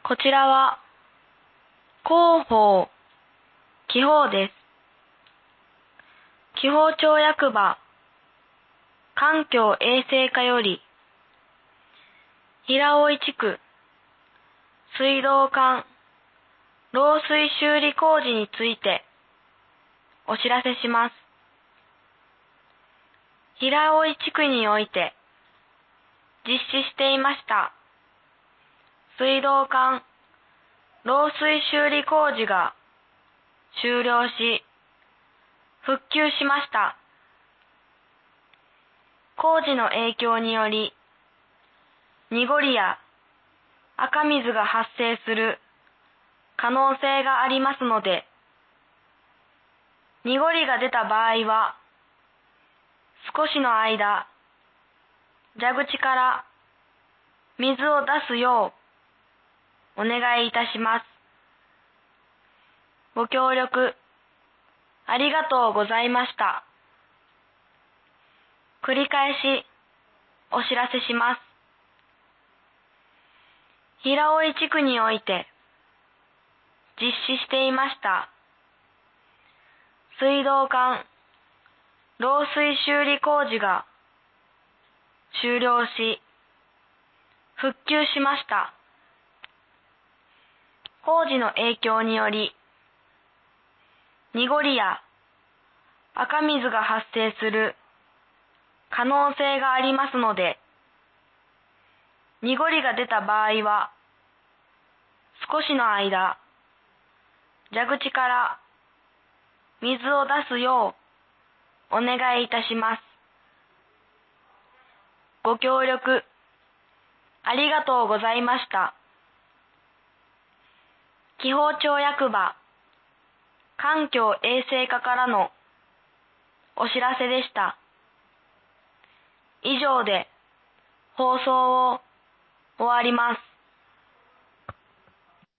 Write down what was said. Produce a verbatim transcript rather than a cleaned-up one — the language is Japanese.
こちらは広報、記法です。記法庁役場、環境衛生課より、平尾井地区、水道管、漏水修理工事についてお知らせします。平尾井地区において実施していました水道管、漏水修理工事が終了し、復旧しました。工事の影響により、濁りや赤水が発生する可能性がありますので、濁りが出た場合は、少しの間、蛇口から水を出すようお願いいたします。ご協力ありがとうございました。繰り返しお知らせします。平尾井地区において実施していました水道管漏水修理工事が終了し、復旧しました。工事の影響により、濁りや赤水が発生する可能性がありますので、濁りが出た場合は、少しの間、蛇口から水を出すようお願いいたします。ご協力ありがとうございました。記法庁役場環境衛生課からのお知らせでした。以上で放送を終わります。